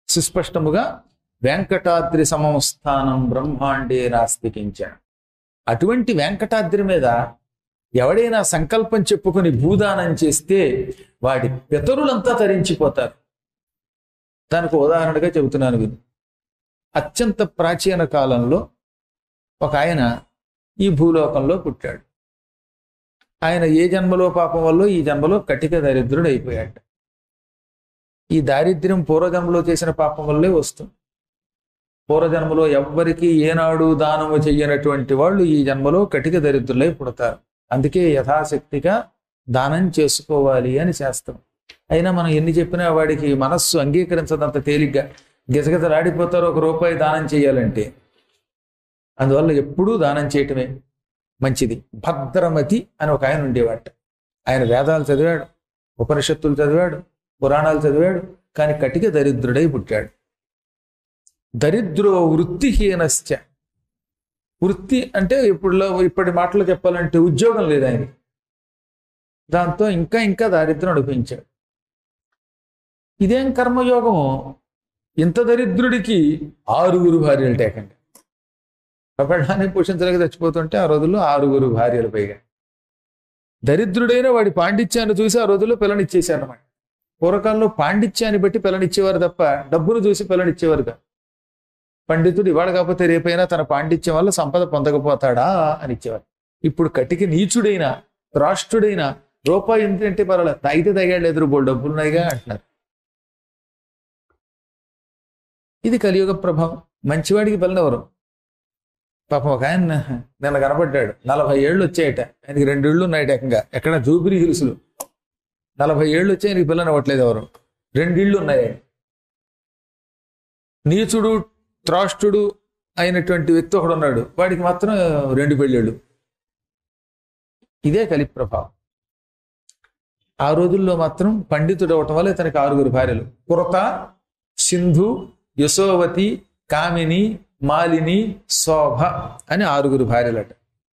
సుస్పష్టముగా వెంకటాద్రి సమస్థానం బ్రహ్మాండే నాస్తి కించన. అటువంటి వెంకటాద్రి మీద ఎవడైనా సంకల్పం చెప్పుకొని భూదానం చేస్తే వాడి పితరులంతా తరించిపోతారు. దానికి ఉదాహరణగా చెబుతున్నాను విను. అత్యంత ప్రాచీన కాలంలో ఒక ఆయన ఈ భూలోకంలో పుట్టాడు. ఆయన ఏ జన్మలో పాపం వల్ల ఈ జన్మలో కటిక దరిద్రుడు అయిపోయాడు. ఈ దారిద్ర్యం పూర్వజన్మలో చేసిన పాపం వల్లే వస్తుంది. పూర్వజన్మలో ఎవ్వరికి ఏనాడు దానము చెయ్యనటువంటి వాళ్ళు ఈ జన్మలో కటిక దరిద్రులై పుడతారు. అందుకే యథాశక్తిగా దానం చేసుకోవాలి అని శాస్త్రం. అయినా మనం ఎన్ని చెప్పినా వాడికి మనస్సు అంగీకరించదంత తేలిగ్గా. గిజగిజలాడిపోతారు ఒక రూపాయి దానం చేయాలంటే. అందువల్ల ఎప్పుడూ దానం చేయటమే మంచిది. భద్రమతి అని ఒక ఆయన ఉండేవాట. ఆయన వేదాలు చదివాడు, ఉపనిషత్తులు చదివాడు, పురాణాలు చదివాడు, కానీ కటిక దరిద్రుడై పుట్టాడు. దరిద్రో వృత్తిహీనశ్చ. వృత్తి అంటే ఇప్పటి మాటలు చెప్పాలంటే ఉద్యోగం లేదు ఆయన. దాంతో ఇంకా దారిద్రం అనిపించాడు. ఇదేం కర్మయోగము, ఇంత దరిద్రుడికి 6 భార్యలు టేకండి. ప్రపంచాన్ని పోషించలేక చచ్చిపోతుంటే ఆ రోజుల్లో 6 భార్యలు పైగా. దరిద్రుడైన వాడి పాండిత్యాన్ని చూసి ఆ రోజుల్లో పిల్లనిచ్చేశారన్నమాట. పూర్వకాలంలో పాండిత్యాన్ని బట్టి పిల్లనిచ్చేవారు తప్ప డబ్బును చూసి పిల్లనిచ్చేవారు కాదు. పండితుడు ఇవాళ కాకపోతే రేపైనా తన పాండిత్యం వల్ల సంపద పొందకపోతాడా అని ఇచ్చేవారు. ఇప్పుడు కటికి నీచుడైన రాష్ట్రుడైన రూపాయి ఏంటంటే పర్వాలేదు, తాగితే తగాడు ఎదురు బోల్ డబ్బులున్నాయిగా అంటున్నారు. ఇది కలియుగ ప్రభావం. మంచివాడికి పిల్లనెవరు? పాపం ఒక ఆయన నిన్న కనపడ్డాడు. 40 ఏళ్ళు వచ్చాయట ఆయనకి. 2 ఇళ్ళు ఉన్నాయట ఏకంగా. ఎక్కడ జూపిరి హిల్స్లు. 40 ఏళ్ళు వచ్చి ఆయనకి పిల్లనివ్వట్లేదు ఎవరు. 2 ఇళ్ళు ఉన్నాయి. నీచుడు త్రాష్టుడు అయినటువంటి వ్యక్తి ఒకడు ఉన్నాడు, వాడికి మాత్రం 2 పెళ్ళిళ్ళు. ఇదే కలి ప్రభావం. ఆ రోజుల్లో మాత్రం పండితుడు అవటం వల్ల ఇతనికి 6 భార్యలు. కురత, సింధు, యశోవతి, కామిని, మాలిని, శోభ అని 6 భార్యలట.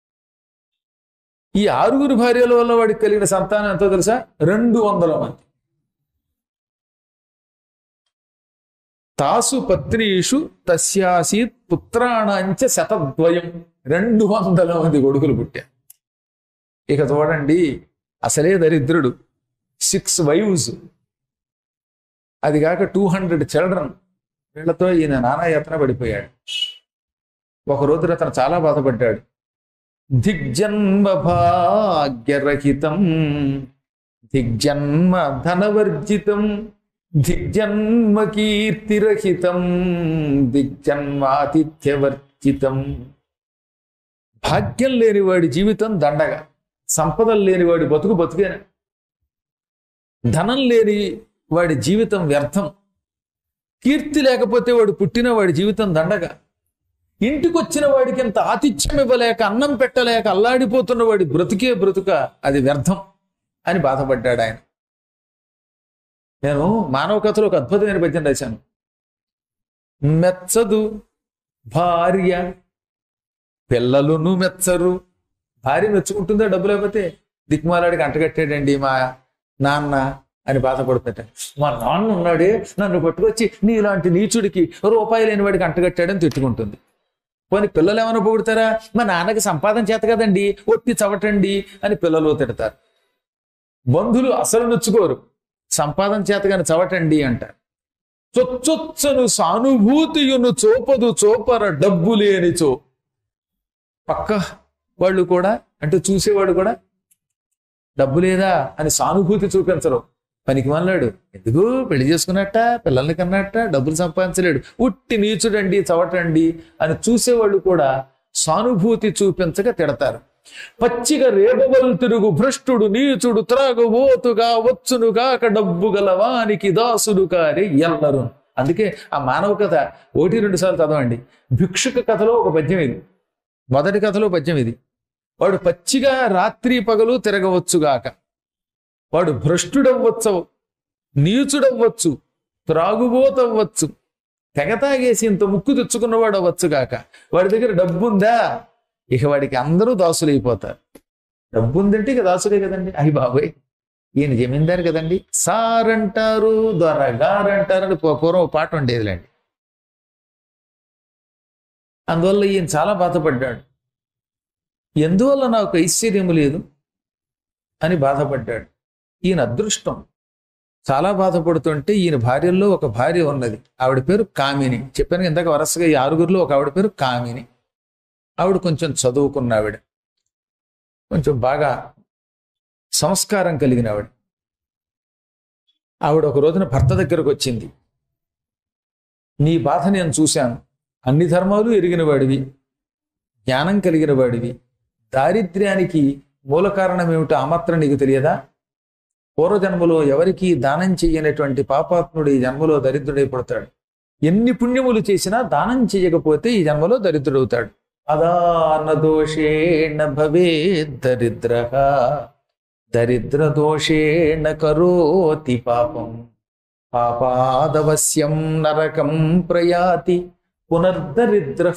ఈ 6 భార్యల వల్ల వాడికి కలిగిన సంతానం ఎంతో తెలుసా? 200 మంది. తాసు పత్నీషు తస్యాసీత్ పుత్రాణాంచ 100. 200 మంది కొడుకులు పుట్టారు. ఇక చూడండి, అసలే దరిద్రుడు. 6 wives, అదిగాక 200 చిల్డ్రన్. వీళ్లతో ఈయన నానాయాతన పడిపోయాడు. ఒక రోజున అతను చాలా బాధపడ్డాడు. దిగ్జన్మ భాగ్యరహితం, దిగ్జన్మ ధనవర్జితం, దిగ్జన్మ కీర్తిరహితం, దిగ్జన్మాతిథ్యవర్జితం. భాగ్యం లేనివాడి జీవితం దండగా, సంపదలు లేనివాడి బతుకు బతుకేనా, ధనం లేని వాడి జీవితం వ్యర్థం, కీర్తి లేకపోతే వాడు పుట్టిన వాడి జీవితం దండగా, ఇంటికి వచ్చిన వాడికి ఎంత ఆతిథ్యం ఇవ్వలేక అన్నం పెట్టలేక అల్లాడిపోతున్న వాడి బ్రతుకే బ్రతుక, అది వ్యర్థం అని బాధపడ్డాడు ఆయన. నేను మానవ కథలో ఒక అద్భుతమైన పద్యం రాశాను. మెచ్చదు భార్య పిల్లలును మెచ్చరు. భార్య మెచ్చుకుంటుందా డబ్బు లేకపోతే? దిక్మాలాడికి అంటగట్టాడండి మా నాన్న అని బాధపడుతుంట. మా నాన్న ఉన్నాడే నన్ను పట్టుకొచ్చి నీలాంటి నీచుడికి రూపాయి లేని వాడికి అంటగట్టాడని తిట్టుకుంటుంది. పోనీ పిల్లలు ఏమైనా పొగుడతారా? మా నాన్నకి సంపాదన చేత కదండి, ఒట్టి చవటండి అని పిల్లలు తిడతారు. బంధువులు అసలు నొచ్చుకోరు, సంపాదన చేత కానీ చవటండి అంటారు. చొచ్చొచ్చను సానుభూతియును చూపదు చూపర డబ్బు లేనిచో. పక్క వాళ్ళు కూడా అంటే చూసేవాడు కూడా డబ్బు లేదా అని సానుభూతి చూపించరు. పనికి మళ్ళాడు, ఎందుకు పెళ్లి చేసుకున్నట్ట, పిల్లల్ని కన్నట్ట, డబ్బులు సంపాదించలేడు, ఉట్టి నీచుడండి చవటండి అని చూసేవాళ్ళు కూడా సానుభూతి చూపించక తిడతారు. పచ్చిగా రేపవలు తిరుగు భ్రష్టుడు నీచుడు త్రాగుబోతుగా వచ్చునుగాక డబ్బు గలవానికి దాసుడు కారి ఎల్లరు. అందుకే ఆ మానవ కథ 1-2 సార్లు చదవండి. భిక్షుక కథలో ఒక పద్యం ఇది, మొదటి కథలో పద్యం ఇది. వాడు పచ్చిగా రాత్రి పగలు తిరగవచ్చుగాక, వాడు భ్రష్టుడవ్వచ్చు, నీచుడవ్వచ్చు, త్రాగుబోతవ్వచ్చు, తెగ తాగేసి ఇంత ముక్కు తెచ్చుకున్నవాడు అవ్వచ్చుగాక. వాడి దగ్గర డబ్బుందా, ఇక వాడికి అందరూ దాసులైపోతారు. డబ్బు ఉందంటే ఇక దాసులే కదండి. అయ్యి బాబాయ్ ఈయన జమీందారు కదండి, సార్ అంటారు, దొరగారు అంటారు అని పూర్వం ఒక పాట ఉండేదిలేండి. అందువల్ల ఈయన చాలా బాధపడ్డాడు. ఎందువల్ల నాకు ఐశ్వర్యము లేదు అని బాధపడ్డాడు. ఈయన అదృష్టం. చాలా బాధపడుతుంటే ఈయన భార్యల్లో ఒక భార్య ఉన్నది, ఆవిడ పేరు కామిని. చెప్పాను ఇందాక వరుసగా ఈ 6గురిలో ఒక ఆవిడ పేరు కామిని. ఆవిడ కొంచెం చదువుకున్న ఆవిడ, కొంచెం బాగా సంస్కారం కలిగిన ఆవిడ. ఆవిడ ఒక రోజున భర్త దగ్గరకు వచ్చింది. నీ బాధ నేను చూశాను, అన్ని ధర్మాలు ఎరిగిన వాడివి, జ్ఞానం కలిగిన వాడివి, దారిద్ర్యానికి మూల కారణం ఏమిటో ఆ మాత్రం నీకు తెలియదా? పూర్వజన్మలో ఎవరికి దానం చెయ్యనటువంటి పాపాత్ముడు ఈ జన్మలో దరిద్రుడై పుడతాడు. ఎన్ని పుణ్యములు చేసినా దానం చెయ్యకపోతే ఈ జన్మలో దరిద్రుడవుతాడు. అదాన దోషేణ భవే దరిద్ర, దరిద్ర దోషేణ కరోతి పాపం, పాపాదవశ్యం నరకం ప్రయాతి, పునర్దరిద్ర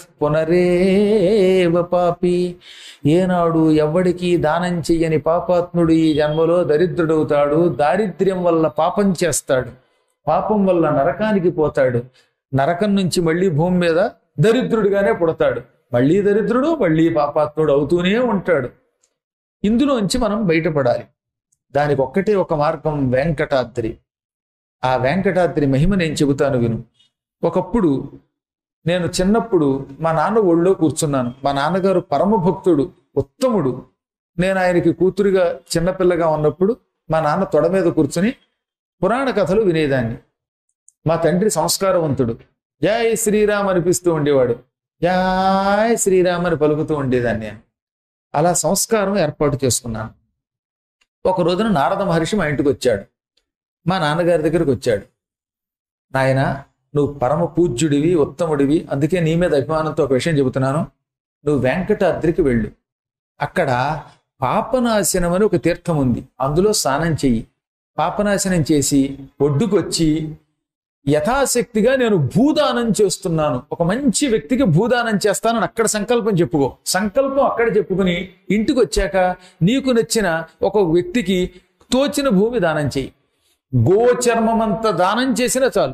పునరేవ పాపి. ఏనాడు ఎవ్వడికి దానం చెయ్యని పాపాత్ముడు ఈ జన్మలో దరిద్రుడవుతాడు. దారిద్ర్యం వల్ల పాపం చేస్తాడు, పాపం వల్ల నరకానికి పోతాడు. నరకం నుంచి మళ్ళీ భూమి మీద దరిద్రుడిగానే పుడతాడు. మళ్ళీ దరిద్రుడు, మళ్ళీ పాపాత్ముడు అవుతూనే ఉంటాడు. ఇందులోంచి మనం బయటపడాలి. దానికి ఒక్కటే ఒక మార్గం, వెంకటాద్రి. ఆ వెంకటాద్రి మహిమ నేను చెబుతాను విను. ఒకప్పుడు నేను చిన్నప్పుడు మా నాన్న ఒళ్ళో కూర్చున్నాను. మా నాన్నగారు పరమ భక్తుడు, ఉత్తముడు. నేను ఆయనకి కూతురుగా చిన్నపిల్లగా ఉన్నప్పుడు మా నాన్న తొడ మీద కూర్చుని పురాణ కథలు వినేదాన్ని. మా తండ్రి సంస్కారవంతుడు, జై శ్రీరామ్ అనిపిస్తూ ఉండేవాడు. జై శ్రీరామ్ అని పలుకుతూ ఉండేదాన్ని నేను. అలా సంస్కారం ఏర్పాటు చేసుకున్నాను. ఒక రోజున నారద మహర్షి మా ఇంటికి వచ్చాడు. మా నాన్నగారి దగ్గరికి వచ్చాడు. నాయన, నువ్వు పరమ పూజ్యుడివి, ఉత్తముడివి, అందుకే నీ మీద అభిమానంతో ఒక విషయం చెబుతున్నాను. నువ్వు వెంకటాద్రికి వెళ్ళు. అక్కడ పాపనాశనం అని ఒక తీర్థం ఉంది, అందులో స్నానం చెయ్యి. పాపనాశనం చేసి ఒడ్డుకొచ్చి యథాశక్తిగా నేను భూదానం చేస్తున్నాను, ఒక మంచి వ్యక్తికి భూదానం చేస్తానని అక్కడ సంకల్పం చెప్పుకో. సంకల్పం అక్కడ చెప్పుకుని ఇంటికి వచ్చాక నీకు నచ్చిన ఒక వ్యక్తికి తోచిన భూమి దానం చెయ్యి. గోచర్మమంత దానం చేసినా చాలు.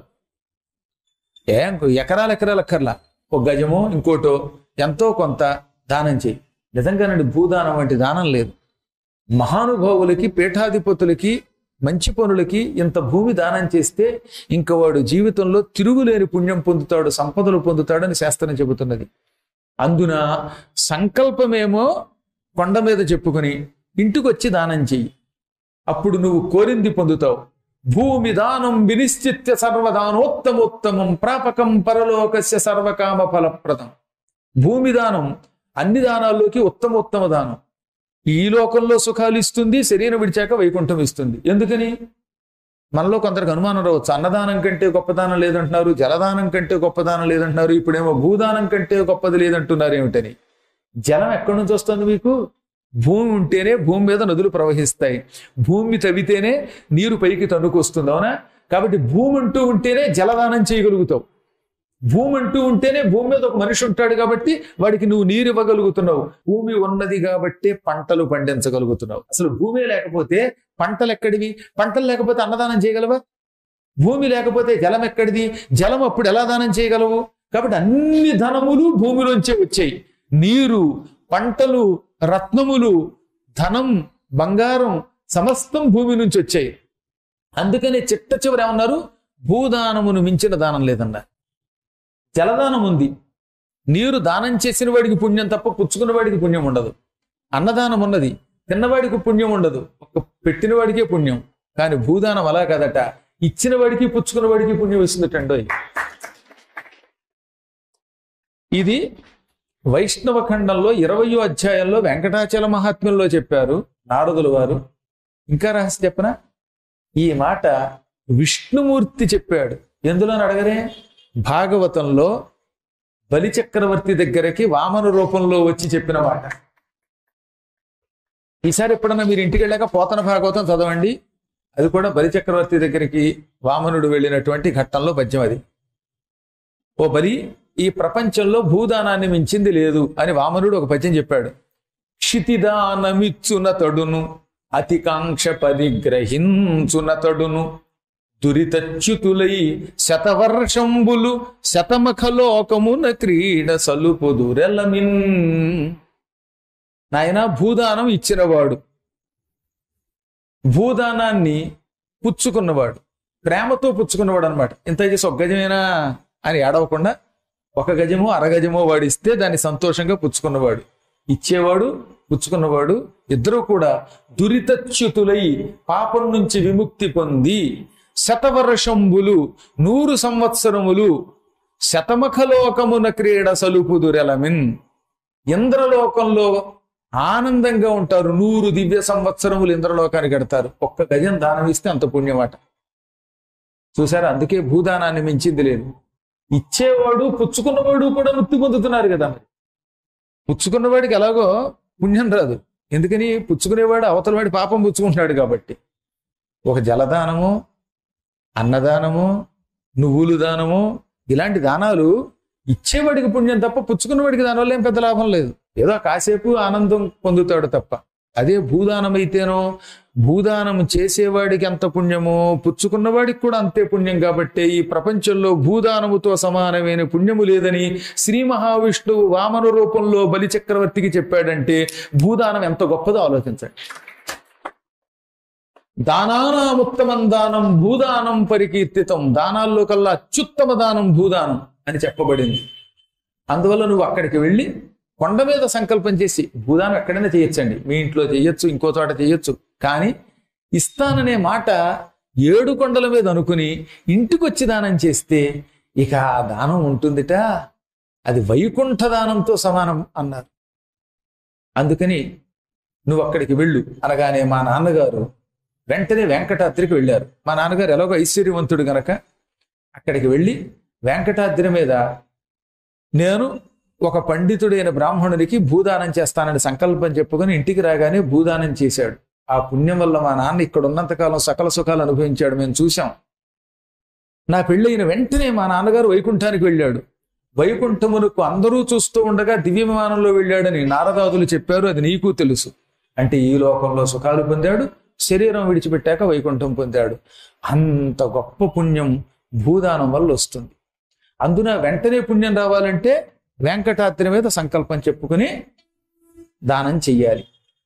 ఎకరాలు అక్కర్లా, ఒక గజమో ఇంకోటో ఎంతో కొంత దానం చెయ్యి. నిజంగానండి, భూదానం వంటి దానం లేదు. మహానుభావులకి, పీఠాధిపతులకి, మంచి పనులకి ఇంత భూమి దానం చేస్తే ఇంక వాడు జీవితంలో తిరుగులేని పుణ్యం పొందుతాడు, సంపదలు పొందుతాడని శాస్త్రం చెబుతున్నది. అందున సంకల్పమేమో కొండ మీద చెప్పుకొని ఇంటికి వచ్చి దానం చెయ్యి. అప్పుడు నువ్వు కోరింది పొందుతావు. భూమి దానం వినిశ్చిత్య సర్వదానోత్తమోత్తమం ప్రాపకం పరలోకస్య సర్వకామ ఫలప్రదం. భూమి దానం అన్ని దానాల్లోకి ఉత్తమోత్తమ దానం. ఈ లోకంలో సుఖాలు ఇస్తుంది, శరీరం విడిచాక వైకుంఠం ఇస్తుంది. ఎందుకని? మనలో కొందరికి అనుమానం రావచ్చు, అన్నదానం కంటే గొప్పదానం లేదంటున్నారు, జలదానం కంటే గొప్పదానం లేదంటున్నారు, ఇప్పుడేమో భూదానం కంటే గొప్పది లేదంటున్నారు ఏమిటని. జలం ఎక్కడి నుంచి వస్తుంది మీకు? భూమి ఉంటేనే భూమి మీద నదులు ప్రవహిస్తాయి, భూమి తవ్వితేనే నీరు పైకి తన్నుకొస్తుంది, అవునా? కాబట్టి భూమి అంటూ ఉంటేనే జలదానం చేయగలుగుతావు. భూమి అంటూ ఉంటేనే భూమి మీద ఒక మనిషి ఉంటాడు కాబట్టి వాడికి నువ్వు నీరు ఇవ్వగలుగుతున్నావు. భూమి ఉన్నది కాబట్టి పంటలు పండించగలుగుతున్నావు. అసలు భూమి లేకపోతే పంటలు ఎక్కడివి? పంటలు లేకపోతే అన్నదానం చేయగలవా? భూమి లేకపోతే జలం ఎక్కడిది? జలం అప్పుడు ఎలా దానం చేయగలవు? కాబట్టి అన్ని ధనములు భూమిలోంచే వచ్చాయి. నీరు, పంటలు, రత్నములు, ధనం, బంగారం సమస్తం భూమి నుంచి వచ్చాయి. అందుకని చిట్ట చివరి ఏమన్నారు? భూదానమును మించిన దానం లేదన్నారు. జలదానం ఉంది. నీరు దానం చేసిన వాడికి పుణ్యం తప్ప పుచ్చుకున్న వాడికి పుణ్యం ఉండదు. అన్నదానం ఉన్నది, తిన్నవాడికి పుణ్యం ఉండదు, ఒక పెట్టిన వాడికే పుణ్యం. కానీ భూదానం అలా కదట, ఇచ్చిన వాడికి పుచ్చుకున్న వాడికి పుణ్యం వస్తుందటండో. ఇది వైష్ణవ ఖండంలో 20వ అధ్యాయంలో వెంకటాచల మహాత్మ్యంలో చెప్పారు నారదుల వారు. ఇంకా రహస్యం చెప్పనా? ఈ మాట విష్ణుమూర్తి చెప్పాడు. ఎందులో అడగరే? భాగవతంలో బలిచక్రవర్తి దగ్గరకి వామన రూపంలో వచ్చి చెప్పిన మాట. ఈసారి ఎప్పుడన్నా మీరు ఇంటికి వెళ్ళాక పోతన భాగవతం చదవండి. అది కూడా బలిచక్రవర్తి దగ్గరికి వామనుడు వెళ్ళినటువంటి ఘట్టంలో పద్యం అది. ఓ బలి, ఈ ప్రపంచంలో భూదానాన్ని మించింది లేదు అని వామనుడు ఒక పద్యం చెప్పాడు. క్షితిదానమిచ్చున తడును అతికాంక్ష పరిగ్రహించునతడును దురితచ్యుతులై శతవర్షంబులు శతమఖలోకమున క్రీడ సలుపుదురెలమిన్. నాయన భూదానం ఇచ్చినవాడు, భూదానాన్ని పుచ్చుకున్నవాడు, ప్రేమతో పుచ్చుకున్నవాడు అనమాట. ఇంత చేసి ఒక గజమేనా అని ఏడవకుండా ఒక గజమో అరగజమో వాడిస్తే దాన్ని సంతోషంగా పుచ్చుకున్నవాడు, ఇచ్చేవాడు పుచ్చుకున్నవాడు ఇద్దరు కూడా దురితచ్యుతులై పాపం నుంచి విముక్తి పొంది శతవర్షంబులు 100 సంవత్సరములు శతమఖలోకమున క్రీడ సలుపుదురెలమిన్. ఇంద్రలోకంలో ఆనందంగా ఉంటారు. 100 దివ్య సంవత్సరములు ఇంద్రలోకానికి కడతారు. ఒక్క గజం దానం ఇస్తే అంత పుణ్యమాట. చూసారా, అందుకే భూదానాన్ని మించింది లేదు. ఇచ్చేవాడు పుచ్చుకున్నవాడు కూడా ముక్తి పొందుతున్నారు కదా. మరి పుచ్చుకున్నవాడికి ఎలాగో పుణ్యం రాదు, ఎందుకని పుచ్చుకునేవాడు అవతలవాడి పాపం పుచ్చుకుంటున్నాడు కాబట్టి. ఒక జలదానము, అన్నదానము, నువ్వులు దానము, ఇలాంటి దానాలు ఇచ్చేవాడికి పుణ్యం తప్ప పుచ్చుకున్నవాడికి దానివల్ల ఏం పెద్ద లాభం లేదు. ఏదో కాసేపు ఆనందం పొందుతాడు తప్ప. అదే భూదానం అయితేనో భూదానం చేసేవాడికి ఎంత పుణ్యమో పుచ్చుకున్నవాడికి కూడా అంతే పుణ్యం. కాబట్టి ఈ ప్రపంచంలో భూదానముతో సమానమైన పుణ్యము లేదని శ్రీ మహావిష్ణువు వామన రూపంలో బలిచక్రవర్తికి చెప్పాడంటే భూదానం ఎంత గొప్పదో ఆలోచించండి. దానానాముత్తమం దానం భూదానం పరికీర్తితం. దానాల్లో కల్లా అత్యుత్తమ దానం భూదానం అని చెప్పబడింది. అందువల్ల నువ్వు అక్కడికి వెళ్ళి కొండ మీద సంకల్పం చేసి భూదానం ఎక్కడైనా చేయొచ్చండి, మీ ఇంట్లో చేయొచ్చు, ఇంకో చోట చేయొచ్చు, కానీ ఇస్తాననే మాట 7 కొండల మీద అనుకుని ఇంటికి వచ్చి దానం చేస్తే ఇక ఆ దానం ఉంటుందిట, అది వైకుంఠ దానంతో సమానం అన్నారు. అందుకని నువ్వు అక్కడికి వెళ్ళు అనగానే మా నాన్నగారు వెంటనే వెంకటాద్రికి వెళ్ళారు. మా నాన్నగారు ఎలాగో ఐశ్వర్యవంతుడు గనక అక్కడికి వెళ్ళి వెంకటాద్రి మీద నేను ఒక పండితుడైన బ్రాహ్మణుడికి భూదానం చేస్తానని సంకల్పం చెప్పుకొని ఇంటికి రాగానే భూదానం చేశాడు. ఆ పుణ్యం వల్ల మా నాన్న ఇక్కడ ఉన్నంతకాలం సకల సుఖాలు అనుభవించాడు, మేము చూసాం. నా పెళ్ళైన వెంటనే మా నాన్నగారు వైకుంఠానికి వెళ్ళాడు. వైకుంఠమునకు అందరూ చూస్తూ ఉండగా దివ్య విమానంలో వెళ్ళాడని నారదాదులు చెప్పారు. అది నీకు తెలుసు. అంటే ఈ లోకంలో సుఖాలు పొందాడు, శరీరం విడిచిపెట్టాక వైకుంఠం పొందాడు. అంత గొప్ప పుణ్యం భూదానం వల్ల వస్తుంది. అందున వెంటనే పుణ్యం రావాలంటే వెంకటాద్రి మీద సంకల్పం చెప్పుకుని దానం చెయ్యాలి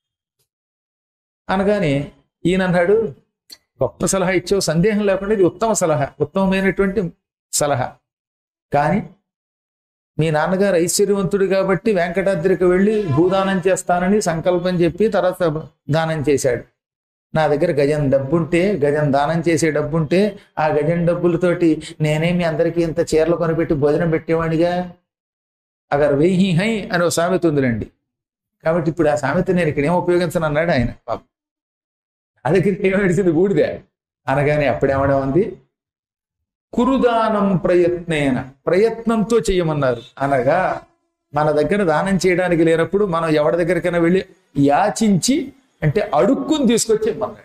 అనగానే ఈయన అన్నాడు, గొప్ప సలహా ఇచ్చావు, సందేహం లేకుండా ఇది ఉత్తమ సలహా, ఉత్తమమైనటువంటి సలహా. కానీ మీ నాన్నగారు ఐశ్వర్యవంతుడు కాబట్టి వెంకటాద్రికి వెళ్ళి భూదానం చేస్తానని సంకల్పం చెప్పి తర్వాత దానం చేశాడు. నా దగ్గర గజం డబ్బుంటే, గజం దానం చేసే డబ్బుంటే ఆ గజం డబ్బులతోటి నేనే మీ అందరికీ ఇంత చీరలు కొనిపెట్టి భోజనం పెట్టేవాడిగా. అగర్ వెయ్యి హై అని ఒక సామెత ఉందిలేండి. కాబట్టి ఇప్పుడు ఆ సామెత నేను ఇక్కడ ఏం ఉపయోగించను అన్నాడు ఆయన. పాపం అదకి ఏమడిసింది బూడిదే అనగానే అప్పుడేమడం ఉంది, కురుదానం ప్రయత్నేన, ప్రయత్నంతో చెయ్యమన్నారు. అనగా మన దగ్గర దానం చేయడానికి లేనప్పుడు మనం ఎవరి దగ్గరికైనా వెళ్ళి యాచించి అంటే అడుక్కుని తీసుకొచ్చి ఇమ్మన్నాడు.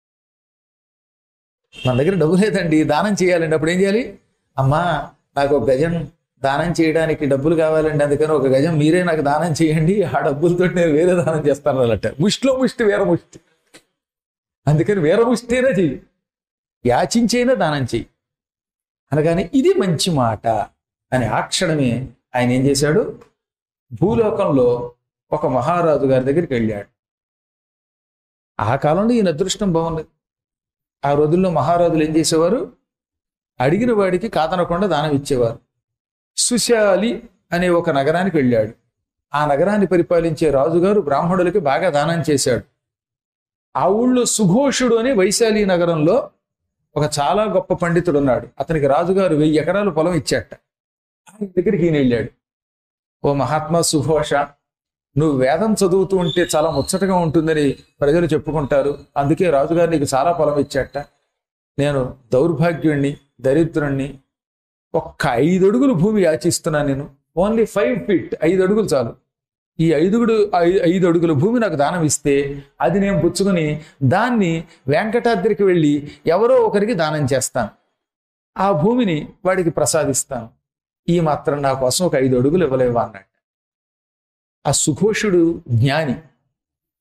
మన దగ్గర డబ్బు లేదండి, దానం చేయాలండి. అప్పుడు ఏం చేయాలి? అమ్మా నాకు ఒక గజం దానం చేయడానికి డబ్బులు కావాలండి, అందుకని ఒక గజం మీరే నాకు దానం చేయండి, ఆ డబ్బులతో నేను వేరే దానం చేస్తాను అన్నట్ట. ముష్టిలో ముష్టి వేర ముష్టి, అందుకని వేర ముష్టినే చెయ్యి, యాచించైనా దానం చెయ్యి అనగానే ఇది మంచి మాట అని ఆ క్షణమే ఆయన ఏం చేశాడు, భూలోకంలో ఒక మహారాజు గారి దగ్గరికి వెళ్ళాడు. ఆ కాలంలో ఈయన అదృష్టం బాగుంది. ఆ రోజుల్లో మహారాజులు ఏం చేసేవారు, అడిగిన వాడికి కాదనకుండా దానం ఇచ్చేవారు. సుశాలి అనే ఒక నగరానికి వెళ్ళాడు. ఆ నగరాన్ని పరిపాలించే రాజుగారు బ్రాహ్మణులకి బాగా దానం చేశాడు. ఆ ఊళ్ళో సుఘోషుడు అని వైశాలి నగరంలో ఒక చాలా గొప్ప పండితుడు ఉన్నాడు. అతనికి రాజుగారు 1000 ఎకరాలు పొలం ఇచ్చాట. ఆయన దగ్గరికి ఈయన వెళ్ళాడు. ఓ మహాత్మా సుఘోష, నువ్వు వేదం చదువుతూ ఉంటే చాలా ముచ్చటగా ఉంటుందని ప్రజలు చెప్పుకుంటారు, అందుకే రాజుగారు నీకు చాలా పొలం ఇచ్చాట. నేను దౌర్భాగ్యుణ్ణి, దరిద్రుణ్ణి, ఒక్క 5 అడుగులు భూమి యాచిస్తున్నాను. నేను ఓన్లీ 5 feet, 5 అడుగులు చాలు. ఈ 5 అడుగుల భూమి నాకు దానం ఇస్తే అది నేను పుచ్చుకొని దాన్ని వెంకటాద్రికి వెళ్ళి ఎవరో ఒకరికి దానం చేస్తాను, ఆ భూమిని వాడికి ప్రసాదిస్తాను. ఈ మాత్రం నా కోసం ఒక 5 అడుగులు ఇవ్వలేవా అన్నాడు. ఆ సుఘోషుడు జ్ఞాని,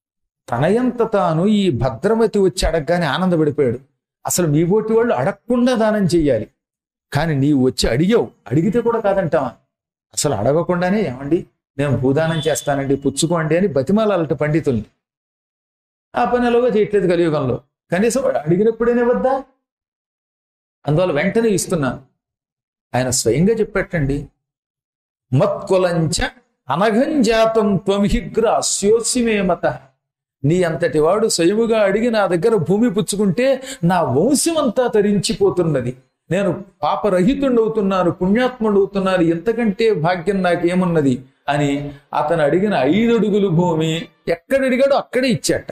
తనయంత తాను ఈ భద్రమతి వచ్చి అడగగానే ఆనందపడిపోయాడు. అసలు మీ బోటి వాళ్ళు అడగకుండా దానం చెయ్యాలి, కానీ నీవు వచ్చి అడిగావు, అడిగితే కూడా కాదంటావా? అసలు అడగకుండానే ఏమండి నేను భూదానం చేస్తానండి పుచ్చుకోండి అని బతిమాలట పండితుల్ని. ఆ పని ఎలాగో చేయట్లేదు కలియుగంలో, కనీసం అడిగినప్పుడేనే వద్దా? అందువల్ల వెంటనే ఇస్తున్నాను. ఆయన స్వయంగా చెప్పేటండి, మత్కులంచ అనఘంజాతం త్వమిహిగ్రాస్యోసి మే మత. నీ అంతటి వాడు స్వయముగా అడిగి నా దగ్గర భూమి పుచ్చుకుంటే నా వంశమంతా తరించిపోతున్నది, నేను పాపరహితుండవుతున్నాను, పుణ్యాత్ముడవుతున్నాను, ఎంతకంటే భాగ్యం నాకేమున్నది అని అతను అడిగిన 5 అడుగులు భూమి ఎక్కడ అడిగాడో అక్కడే ఇచ్చాట.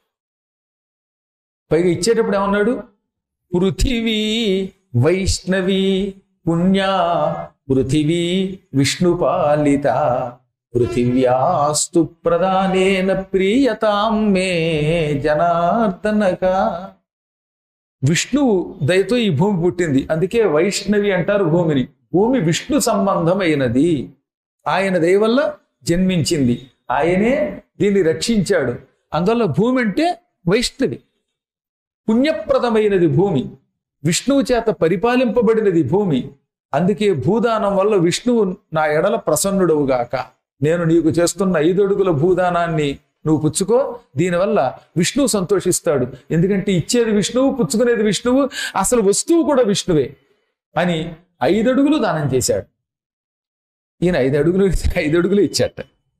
పైగా ఇచ్చేటప్పుడు ఏమన్నాడు? పృథివీ వైష్ణవి పుణ్యా పృథివీ విష్ణుపాలిత పృథివ్యాస్తు ప్రదానేన ప్రియతాం మే జనార్దనక. విష్ణువు దయతో ఈ భూమి పుట్టింది, అందుకే వైష్ణవి అంటారు భూమిని. భూమి విష్ణు సంబంధమైనది, ఆయన దయ వల్ల జన్మించింది, ఆయనే దీన్ని రక్షించాడు. అందువల్ల భూమి అంటే వైష్ణవి, పుణ్యప్రదమైనది భూమి, విష్ణువు చేత పరిపాలింపబడినది భూమి. అందుకే భూదానం వల్ల విష్ణువు నా ఎడల ప్రసన్నుడవుగాక. నేను నీకు చేస్తున్న 5 అడుగుల భూదానాన్ని నువ్వు పుచ్చుకో, దీనివల్ల విష్ణువు సంతోషిస్తాడు. ఎందుకంటే ఇచ్చేది విష్ణువు, పుచ్చుకునేది విష్ణువు, అసలు వస్తువు కూడా విష్ణువే అని 5 అడుగులు దానం చేశాడు. ఈయన 5 అడుగులు ఇచ్చాట.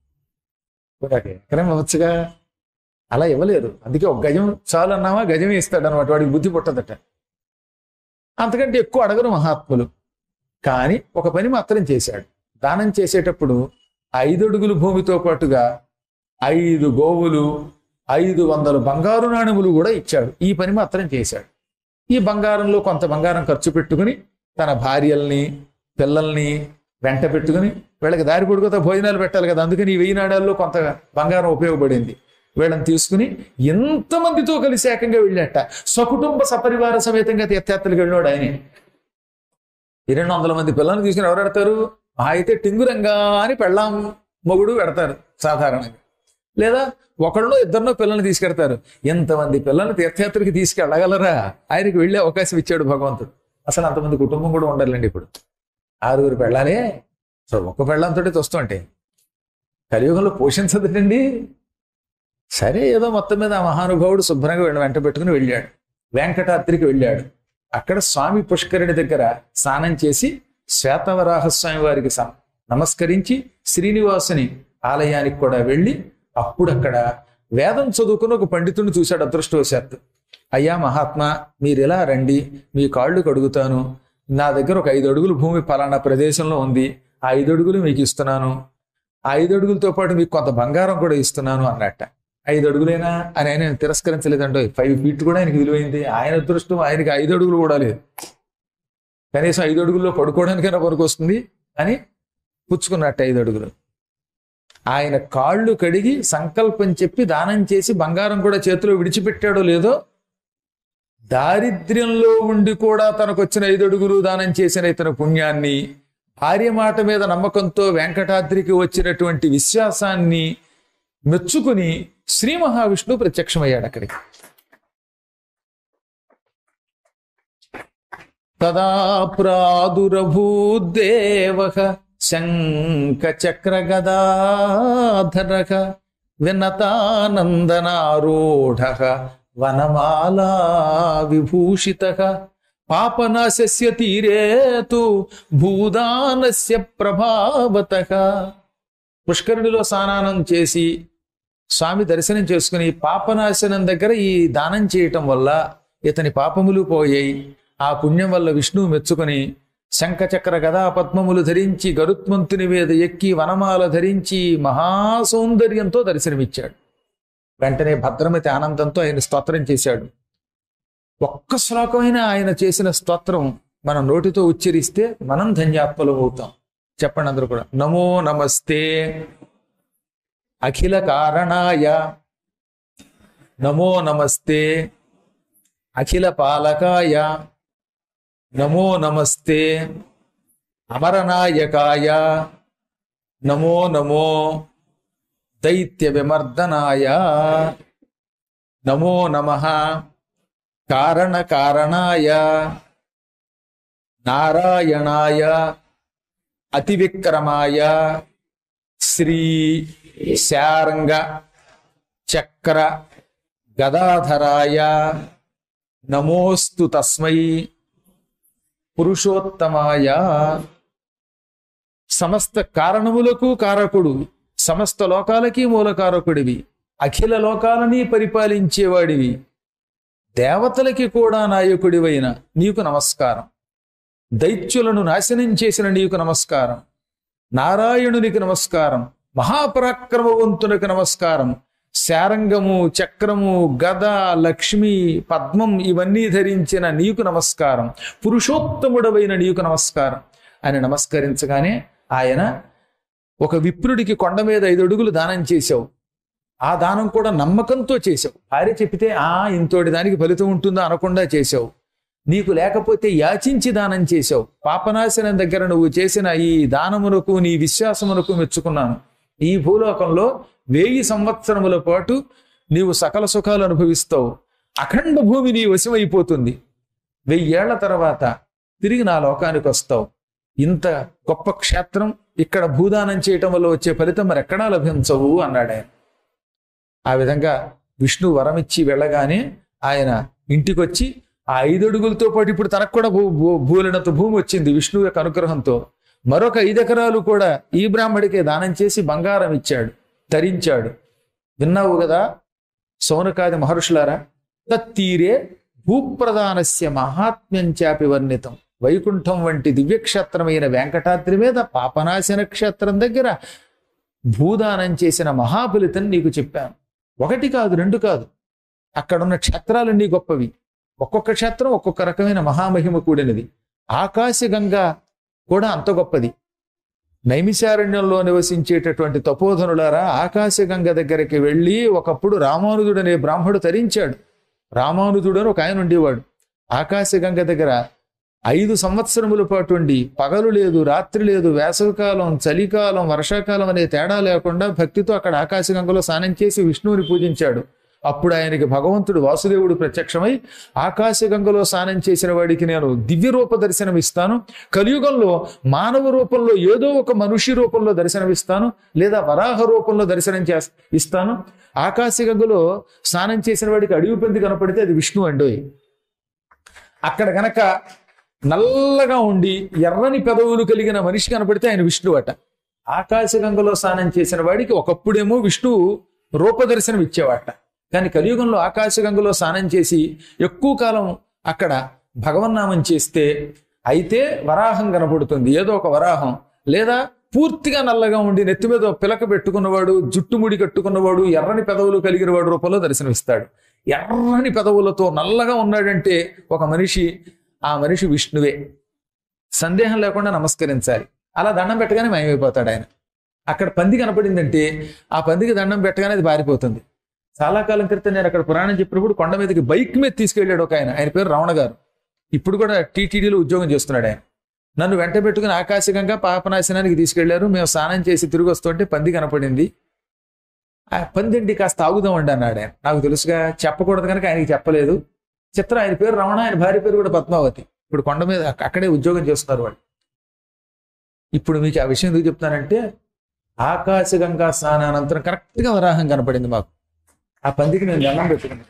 ఎకరం ఇవ్వచ్చుగా, అలా ఇవ్వలేదు. అందుకే ఒక గజం చాలు అన్నామా, గజమే ఇస్తాడు అనమాట, వాడికి బుద్ధి పుట్టదట. అంతకంటే ఎక్కువ అడగరు మహాత్ములు. కానీ ఒక పని మాత్రం చేశాడు. దానం చేసేటప్పుడు 5 అడుగులు భూమితో పాటుగా 5 గోవులు 500 బంగారు నాణెములు కూడా ఇచ్చాడు. ఈ పని మాత్రం చేశాడు. ఈ బంగారంలో కొంత బంగారం ఖర్చు పెట్టుకుని తన భార్యల్ని పిల్లల్ని వెంట పెట్టుకుని, వీళ్ళకి దారి పొడుగుతా భోజనాలు పెట్టాలి కదా, అందుకని ఈ 1000 నాణాల్లో కొంత బంగారం ఉపయోగపడింది. వీళ్ళని తీసుకుని ఎంతమందితో కలిసి ఏకంగా వెళ్ళాట. సకుటుంబ సపరివార సమేతంగా తీర్థయాత్రలకు వెళ్ళాడు ఆయన. 200 మంది పిల్లల్ని తీసుకుని ఎవరు పెడతారు? అయితే టింగురంగా అని పెళ్ళాం మొగుడు పెడతారు సాధారణంగా, లేదా ఒకళ్ళో 2 పిల్లల్ని తీసుకెడతారు. ఎంతమంది పిల్లల్ని తీర్థయాత్రకి తీసుకెళ్ళగలరా? ఆయనకి వెళ్ళే అవకాశం ఇచ్చాడు భగవంతుడు. అసలు అంతమంది కుటుంబం కూడా ఉండాలండి. ఇప్పుడు 6 పెళ్ళాలే, సో ఒక్క పెళ్ళంతో తొస్తుంటే కలియుగంలో పోషించదండి. సరే, ఏదో మొత్తం మీద ఆ మహానుభావుడు శుభ్రంగా వెంట పెట్టుకుని వెళ్ళాడు. వెంకటాద్రికి వెళ్ళాడు. అక్కడ స్వామి పుష్కరిణి దగ్గర స్నానం చేసి శ్వేతవరాహస్వామి వారికి నమస్కరించి శ్రీనివాసుని ఆలయానికి కూడా వెళ్ళి అప్పుడు అక్కడ వేదం చదువుకుని ఒక పండితుడిని చూశాడు అదృష్టవశాత్తు. అయ్యా మహాత్మా, మీరు ఇలా రండి, మీ కాళ్ళు కడుగుతాను. నా దగ్గర ఒక 5 అడుగులు భూమి పలానా ప్రదేశంలో ఉంది, ఆ 5 అడుగులు మీకు ఇస్తున్నాను, ఆ 5 అడుగులతో పాటు మీకు కొంత బంగారం కూడా ఇస్తున్నాను అన్నట్ట. 5 అడుగులేనా అని ఆయన తిరస్కరించలేదంటో. 5 ఫీట్ కూడా ఆయనకి విలువైంది. ఆయన అదృష్టం, ఆయనకి 5 అడుగులు కూడా లేదు. కనీసం 5 అడుగుల్లో పడుకోవడానికైనా పనికొస్తుంది అని పుచ్చుకున్నట్టు 5 అడుగులు. ఆయన కాళ్ళు కడిగి సంకల్పం చెప్పి దానం చేసి బంగారం కూడా చేతిలో విడిచిపెట్టాడో లేదో, దారిద్ర్యంలో ఉండి కూడా తనకొచ్చిన 5 అడుగులు దానం చేసిన ఇతని పుణ్యాన్ని, భార్య మాట మీద నమ్మకంతో వెంకటాద్రికి వచ్చినటువంటి విశ్వాసాన్ని మెచ్చుకుని శ్రీ మహావిష్ణువు ప్రత్యక్షమయ్యాడు అక్కడికి. తదా ప్రాదురభూదేవః శంఖ చక్ర గదాధరః వినతానందనారూఢః వనమాలా విభూషితః పాపనాశస్య తీరేతు భూదానస్య ప్రభావతః. పుష్కరుడిలో స్నానం చేసి స్వామి దర్శనం చేసుకుని పాపనాశనం దగ్గర ఈ దానం చేయటం వల్ల ఇతని పాపములు పోయాయి. ఆ పుణ్యం వల్ల విష్ణువు మెచ్చుకొని శంఖచక్ర గదా పద్మములు ధరించి గరుత్మంతుని మీద ఎక్కి వనమాల ధరించి మహాసౌందర్యంతో దర్శనమిచ్చాడు. వెంటనే భద్రమతి ఆనందంతో ఆయన స్తోత్రం చేశాడు. ఒక్క శ్లోకమైన ఆయన చేసిన స్తోత్రం మన నోటితో ఉచ్చరిస్తే మనం ధన్యాత్మలు అవుతాం. చెప్పండి అందరూ కూడా. నమో నమస్తే అఖిల కారణాయ, నమో నమస్తే అఖిల పాలకాయ, నమో నమస్తే అమరనాయకాయ, నమో నమో దైత్య విమర్దనాయ. నమో నమః కారణ కారణాయ నారాయణాయ అతివిక్రమాయ శ్రీ శారంగ చక్ర గదాధరాయ నమోస్తు తస్మై పురుషోత్తమాయ. సమస్త కారణములకు కారకుడు, సమస్త లోకాలకి మూలకారకుడివి, అఖిల లోకాలని పరిపాలించేవాడివి, దేవతలకి కూడా నాయకుడివైన నీకు నమస్కారం. దైత్యులను నాశనం చేసిన నీకు నమస్కారం. నారాయణునికి నమస్కారం. మహాపరాక్రమవంతునికి నమస్కారం. శారంగము, చక్రము, గద, లక్ష్మి, పద్మం ఇవన్నీ ధరించిన నీకు నమస్కారం. పురుషోత్తముడవైన నీకు నమస్కారం అని నమస్కరించగానే ఆయన ఒక విప్రుడికి కొండ మీద 5 అడుగులు దానం చేశావు. ఆ దానం కూడా నమ్మకంతో చేశావు. భార్య చెప్పితే ఇంతోటి దానికి ఫలితం ఉంటుందా అనకుండా చేశావు. నీకు లేకపోతే యాచించి దానం చేశావు. పాపనాశనం దగ్గర నువ్వు చేసిన ఈ దానమునకు నీ విశ్వాసమునకు మెచ్చుకున్నాను. ఈ భూలోకంలో 1000 సంవత్సరముల పాటు నీవు సకల సుఖాలు అనుభవిస్తావు. అఖండ భూమి నీ వశమైపోతుంది. 1000 ఏళ్ల తర్వాత తిరిగి నా లోకానికి వస్తావు. ఇంత గొప్ప క్షేత్రం ఇక్కడ భూదానం చేయటం వల్ల వచ్చే ఫలితం మరి ఎక్కడా లభించవు అన్నాడు ఆయన. ఆ విధంగా విష్ణు వరమిచ్చి వెళ్ళగానే ఆయన ఇంటికి వచ్చి ఆ 5 అడుగులతో పాటు ఇప్పుడు తనకు కూడా భూలినంత భూమి వచ్చింది విష్ణువు యొక్క అనుగ్రహంతో. మరొక 5 ఎకరాలు కూడా ఈ బ్రాహ్మడికే దానం చేసి బంగారం ఇచ్చాడు, తరించాడు. విన్నావు కదా సౌనకాది మహర్షులారా, తత్తీరే భూప్రదానస్య మహాత్మ్యం చాపి వర్ణితం. వైకుంఠం వంటి దివ్యక్షేత్రమైన వెంకటాద్రి మీద పాపనాశన క్షేత్రం దగ్గర భూదానం చేసిన మహాఫలితం నీకు చెప్పాను. 1 కాదు 2 కాదు, అక్కడున్న క్షేత్రాలన్నీ గొప్పవి. ఒక్కొక్క క్షేత్రం ఒక్కొక్క రకమైన మహామహిమ కూడినది. ఆకాశగంగా కూడా అంత గొప్పది. నైమిషారణ్యంలో నివసించేటటువంటి తపోధనులారా, ఆకాశగంగ దగ్గరికి వెళ్ళి ఒకప్పుడు రామానుజుడు అనే బ్రాహ్మడు తరించాడు. రామానుజుడు అని ఒక ఆయన ఉండేవాడు. ఆకాశగంగ దగ్గర 5 సంవత్సరముల పాటు ఉండి పగలు లేదు, రాత్రి లేదు, వేసవికాలం, చలికాలం, వర్షాకాలం అనే తేడా లేకుండా భక్తితో అక్కడ ఆకాశగంగలో స్నానం చేసి విష్ణువుని పూజించాడు. అప్పుడు ఆయనకి భగవంతుడు వాసుదేవుడు ప్రత్యక్షమై, ఆకాశగంగలో స్నానం చేసిన వాడికి నేను దివ్య రూప దర్శనం ఇస్తాను, కలియుగంలో మానవ రూపంలో ఏదో ఒక మనుష్య రూపంలో దర్శనమిస్తాను, లేదా వరాహ రూపంలో ఇస్తాను. ఆకాశగంగలో స్నానం చేసిన వాడికి అడవి పంది కనపడితే అది విష్ణు అండోయ్. అక్కడ గనక నల్లగా ఉండి ఎర్రని పెదవులు కలిగిన మనిషి కనపడితే ఆయన విష్ణువు అట. ఆకాశగంగలో స్నానం చేసిన వాడికి ఒకప్పుడేమో విష్ణువు రూపదర్శనం ఇచ్చేవాట. కానీ కలియుగంలో ఆకాశగంగలో స్నానం చేసి ఎక్కువ కాలం అక్కడ భగవన్నామం చేస్తే అయితే వరాహం కనపడుతుంది, ఏదో ఒక వరాహం. లేదా పూర్తిగా నల్లగా ఉండి నెత్తి మీద పిలక పెట్టుకున్నవాడు, జుట్టుముడి కట్టుకున్నవాడు, ఎర్రని పెదవులు కలిగిన వాడు రూపంలో దర్శనమిస్తాడు. ఎర్రని పెదవులతో నల్లగా ఉన్నాడంటే ఒక మనిషి, ఆ మనిషి విష్ణువే. సందేహం లేకుండా నమస్కరించాలి. అలా దండం పెట్టగానే మాయమైపోతాడు ఆయన. అక్కడ పంది కనపడిందంటే ఆ పందికి దండం పెట్టగానే అది పారిపోతుంది. చాలా కాలం క్రితం నేను అక్కడ పురాణం చెప్పినప్పుడు కొండ మీదకి బైక్ మీద తీసుకెళ్ళాడు ఒక ఆయన. ఆయన పేరు రమణ గారు. ఇప్పుడు కూడా టీటీడీలో ఉద్యోగం చేస్తున్నాడు ఆయన. నన్ను వెంట పెట్టుకుని ఆకాశగంగా పాపనాశనానికి తీసుకెళ్లారు. మేము స్నానం చేసి తిరిగి వస్తుంటే పంది కనపడింది. ఆ పందింటి కాస్త ఆగుదామండి అన్నాడు ఆయన. నాకు తెలుసుగా, చెప్పకూడదు కనుక ఆయనకి చెప్పలేదు. చిత్రం, ఆయన పేరు రమణ, ఆయన భార్య పేరు కూడా పద్మావతి. ఇప్పుడు కొండ మీద అక్కడే ఉద్యోగం చేస్తున్నారు వాళ్ళు. ఇప్పుడు మీకు ఆ విషయం ఎందుకు చెప్తానంటే, ఆకాశగంగా స్నానానంతరం కరెక్ట్గా వరాహం కనపడింది మాకు. ఆ పందికి నేను దండం పెట్టుకున్నాను.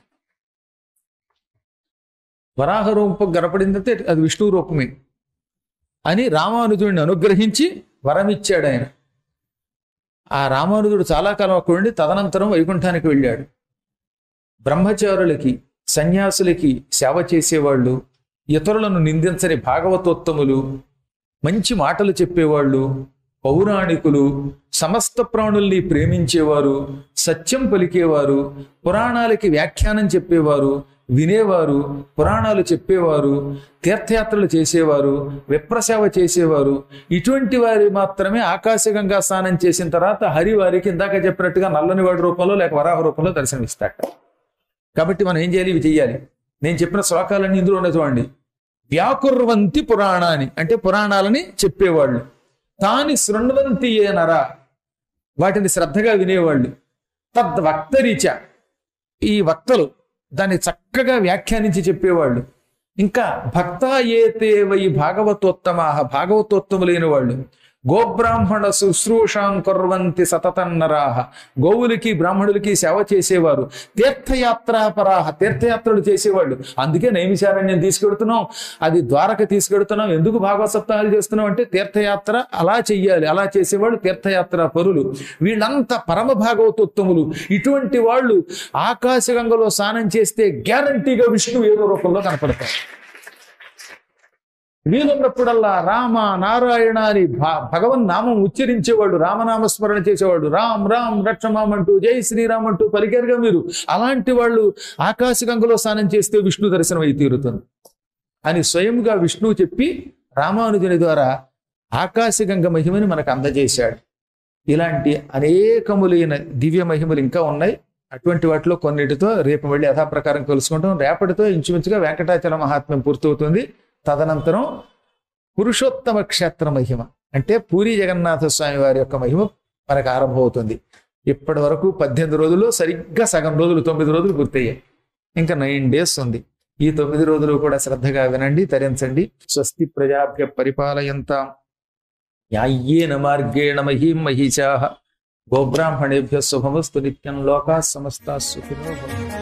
వరాహ రూపం కనపడిందంటే అది విష్ణు రూపమే అని రామానుజుడిని అనుగ్రహించి వరమిచ్చాడు ఆయన. ఆ రామానుజుడు చాలా కాలం అక్కడ ఉండి తదనంతరం వైకుంఠానికి వెళ్ళాడు. బ్రహ్మచారులకి, సన్యాసులకి సేవ చేసేవాళ్ళు, ఇతరులను నిందించని భాగవతోత్తములు, మంచి మాటలు చెప్పేవాళ్ళు, పౌరాణికులు, సమస్త ప్రాణుల్ని ప్రేమించేవారు, సత్యం పలికేవారు, పురాణాలకి వ్యాఖ్యానం చెప్పేవారు, వినేవారు, పురాణాలు చెప్పేవారు, తీర్థయాత్రలు చేసేవారు, విప్రసేవ చేసేవారు, ఇటువంటి వారి మాత్రమే ఆకాశగంగా స్నానం చేసిన తర్వాత హరి వారికి ఇందాక చెప్పినట్టుగా నల్లని వాడి రూపంలో లేక వరాహ రూపంలో దర్శనమిస్తాడు. కాబట్టి మనం ఏం చేయాలి? ఇవి చెయ్యాలి. నేను చెప్పిన శ్లోకాలన్నీ ఇందులో ఉన్నాయి చూడండి. వ్యాకుర్వంతి పురాణాన్ని అంటే పురాణాలని చెప్పేవాళ్ళు, తాని శృణ్వంతి ఏనరా వాటిని శ్రద్ధగా వినేవాళ్ళు, తద్వక్తరీచ ఈ వక్తలు దాన్ని చక్కగా వ్యాఖ్యానించి చెప్పేవాళ్ళు. ఇంకా భక్త ఏతే వై భాగవతోత్తమాః, భాగవతోత్తములైన వాళ్ళు గోబ్రాహ్మణ శుశ్రూషాం కుర్వంతి సతతన్నరాహ, గోవులకి బ్రాహ్మణులకి సేవ చేసేవారు. తీర్థయాత్రాపరాహ, తీర్థయాత్రలు చేసేవాళ్ళు. అందుకే నైమిషారణ్యం తీసుకెడుతున్నాం, అది ద్వారక తీసుకెడుతున్నాం. ఎందుకు భాగవత సప్తాహాలు చేస్తున్నాం అంటే తీర్థయాత్ర అలా చెయ్యాలి. అలా చేసేవాళ్ళు తీర్థయాత్ర పరులు. వీళ్ళంతా పరమ భాగవతోత్తములు. ఇటువంటి వాళ్ళు ఆకాశగంగలో స్నానం చేస్తే గ్యారంటీగా విష్ణువు ఏదో రూపంలో కనపడతారు. వీలున్నప్పుడల్లా రామ నారాయణ అని భగవన్ నామం ఉచ్చరించేవాడు, రామనామస్మరణ చేసేవాడు. రామ్ రామ్ రక్షమాం అంటూ జై శ్రీరామ్ అంటూ పలికారుగా మీరు. అలాంటి వాళ్ళు ఆకాశగంగలో స్నానం చేస్తే విష్ణు దర్శనం అయి తీరుతుంది అని స్వయంగా విష్ణువు చెప్పి రామానుజుని ద్వారా ఆకాశగంగ మహిమని మనకు అందజేశాడు. ఇలాంటి అనేకములైన దివ్య మహిమలు ఇంకా ఉన్నాయి. అటువంటి వాటిలో కొన్నిటితో రేపు మళ్ళీ యథాప్రకారం కలుసుకుంటాం. రేపటితో ఇంచుమించుగా వెంకటాచల మహాత్మ్యం పూర్తవుతుంది. తదనంతరం పురుషోత్తమ క్షేత్ర మహిమ అంటే పూరి జగన్నాథ స్వామి వారి యొక్క మహిమ మనకు ఆరంభమవుతుంది. ఇప్పటి వరకు 18 రోజులు సరిగ్గా సగం రోజులు 9 రోజులు పూర్తయ్యాయి. ఇంకా 9 days ఉంది. ఈ 9 రోజులు కూడా శ్రద్ధగా వినండి, తరించండి. స్వస్తి ప్రజాభ్య పరిపాలయంతాం న్యాయ్యేన మార్గేణ మహీం మహిషాః గోబ్రాహ్మణేభ్యః శుభమస్తు నిత్యం లోకాః సమస్తాః సుఖినో భవంతు.